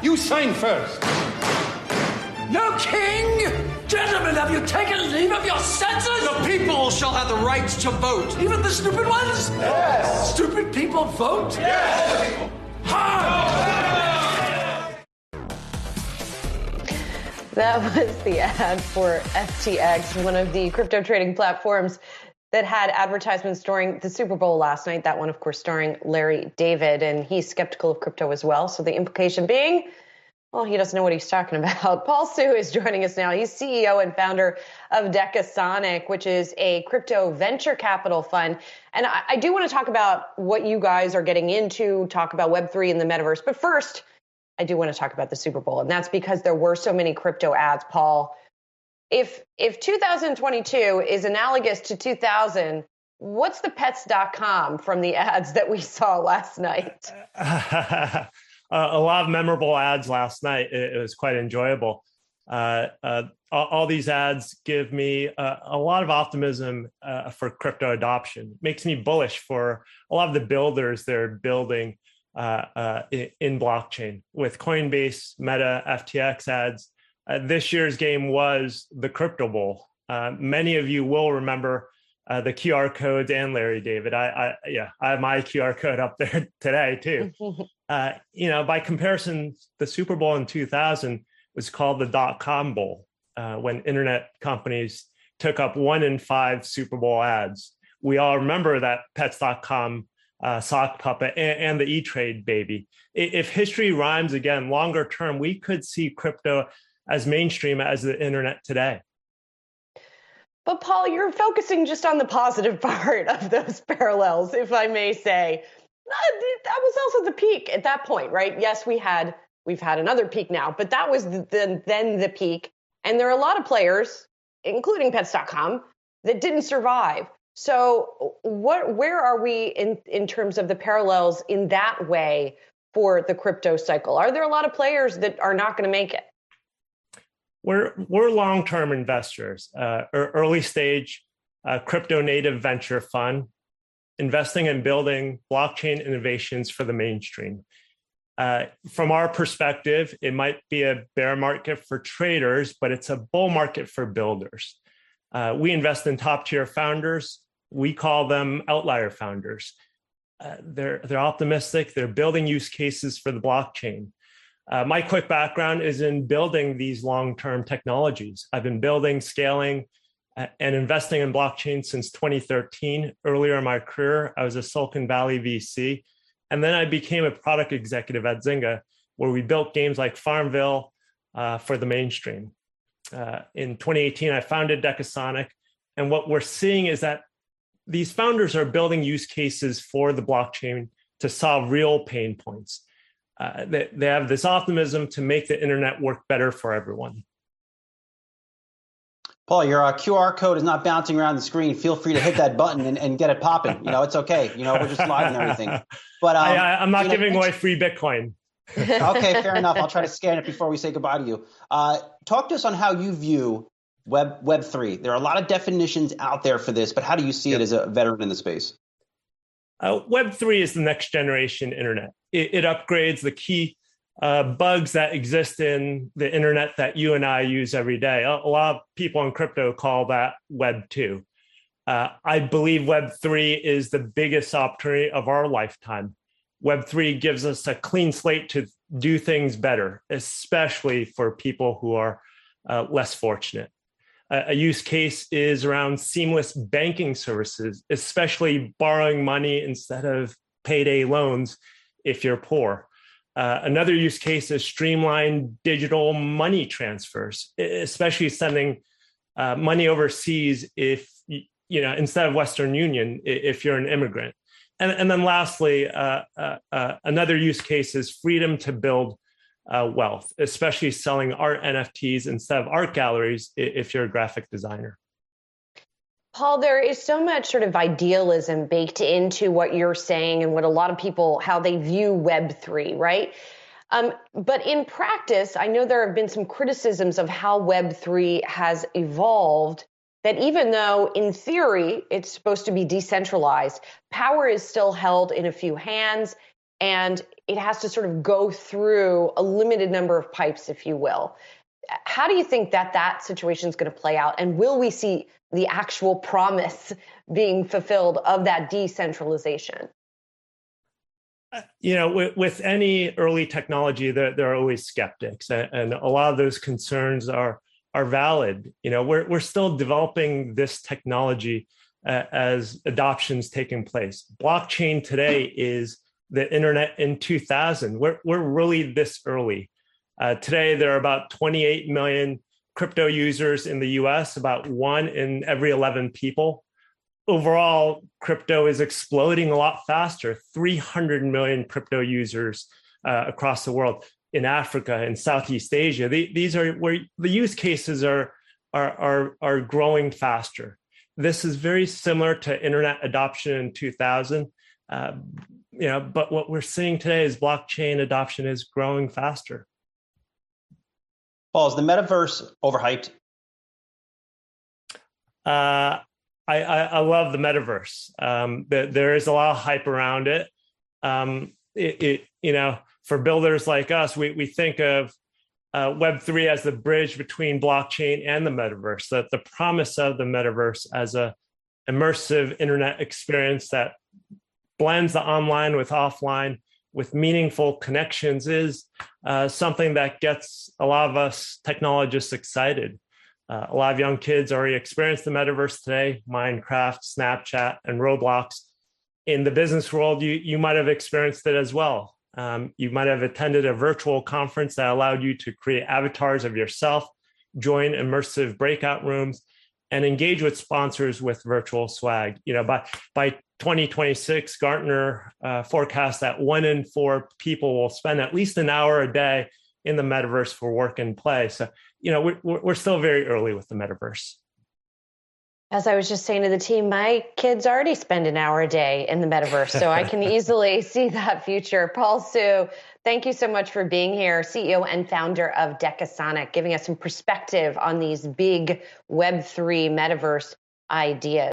You sign first. No king! Gentlemen, have you taken leave of your senses? The people shall have the right to vote. Even the stupid ones? Yes. Stupid people vote? Yes. That was the ad for FTX, one of the crypto trading platforms that had advertisements during the Super Bowl last night. That one, of course, starring Larry David, and he's skeptical of crypto as well. So the implication being, well, he doesn't know what he's talking about. Paul Su is joining us now. He's CEO and founder of Decasonic, which is a crypto venture capital fund. And I do want to talk about what you guys are getting into, talk about Web3 and the metaverse. But first, I do want to talk about the Super Bowl. And that's because there were so many crypto ads, Paul. If 2022 is analogous to 2000, what's the pets.com from the ads that we saw last night? A lot of memorable ads last night. It was quite enjoyable. All these ads give me a lot of optimism for crypto adoption. Makes me bullish for a lot of the builders that are building in blockchain. With Coinbase, Meta, FTX ads, this year's game was the Crypto Bowl. Many of you will remember the QR codes and Larry David. I have my QR code up there today too. By comparison, the Super Bowl in 2000 was called the .com Bowl when internet companies took up 1 in 5 Super Bowl ads. We all remember that Pets.com sock puppet and the E-Trade baby. If history rhymes again, longer term, we could see crypto as mainstream as the internet today. But Paul, you're focusing just on the positive part of those parallels, if I may say. That was also the peak at that point, right? Yes, we've had another peak now, but that was then the peak. And there are a lot of players, including Pets.com, that didn't survive. So where are we in terms of the parallels in that way for the crypto cycle? Are there a lot of players that are not going to make it? We're long-term investors, early stage crypto native venture fund, investing in building blockchain innovations for the mainstream. From our perspective, it might be a bear market for traders, but it's a bull market for builders. We invest in top-tier founders. We call them outlier founders. They're optimistic. They're building use cases for the blockchain. My quick background is in building these long-term technologies. I've been building, scaling, and investing in blockchain since 2013. Earlier in my career, I was a Silicon Valley VC. And then I became a product executive at Zynga, where we built games like Farmville for the mainstream. In 2018, I founded Decasonic. And what we're seeing is that these founders are building use cases for the blockchain to solve real pain points. They have this optimism to make the internet work better for everyone. Paul, your QR code is not bouncing around the screen. Feel free to hit that button and get it popping. It's okay. We're just live and everything. But I'm not giving away free Bitcoin. Okay, fair enough. I'll try to scan it before we say goodbye to you. Talk to us on how you view Web3. There are a lot of definitions out there for this, but how do you see it as a veteran in the space? Web3 is the next generation internet. It upgrades the key bugs that exist in the internet that you and I use every day. A lot of people in crypto call that Web 2. I believe Web 3 is the biggest opportunity of our lifetime. Web 3 gives us a clean slate to do things better, especially for people who are less fortunate. A use case is around seamless banking services, especially borrowing money instead of payday loans if you're poor. Another use case is streamlined digital money transfers, especially sending money overseas if instead of Western Union if you're an immigrant. And then lastly, another use case is freedom to build wealth, especially selling art NFTs instead of art galleries if you're a graphic designer. Paul, there is so much sort of idealism baked into what you're saying and what a lot of people, how they view Web3, right? But in practice, I know there have been some criticisms of how Web3 has evolved, that even though in theory it's supposed to be decentralized, power is still held in a few hands. and it has to sort of go through a limited number of pipes, if you will. How do you think that situation is going to play out? And will we see the actual promise being fulfilled of that decentralization? With any early technology, there are always skeptics, and a lot of those concerns are valid. We're still developing this technology as adoption's taking place. Blockchain today is the internet in 2000. We're really this early. Today, there are about 28 million crypto users in the US, about 1 in every 11 people. Overall, crypto is exploding a lot faster, 300 million crypto users across the world, in Africa and Southeast Asia. These are where the use cases are growing faster. This is very similar to internet adoption in 2000. But what we're seeing today is blockchain adoption is growing faster. Paul, is the metaverse overhyped? I love the metaverse. There is a lot of hype around it. For builders like us, we think of Web3 as the bridge between blockchain and the metaverse. That the promise of the metaverse as a immersive internet experience that blends the online with offline with meaningful connections is something that gets a lot of us technologists excited. A lot of young kids already experience the metaverse today, Minecraft, Snapchat, and Roblox. In the business world, you might have experienced it as well. You might have attended a virtual conference that allowed you to create avatars of yourself, join immersive breakout rooms, and engage with sponsors with virtual swag. By 2026, Gartner forecasts that 1 in 4 people will spend at least an hour a day in the metaverse for work and play. So, we're still very early with the metaverse. As I was just saying to the team, my kids already spend an hour a day in the metaverse, so I can easily see that future. Paul Hsu, thank you so much for being here, CEO and founder of Decasonic, giving us some perspective on these big Web3 metaverse ideas.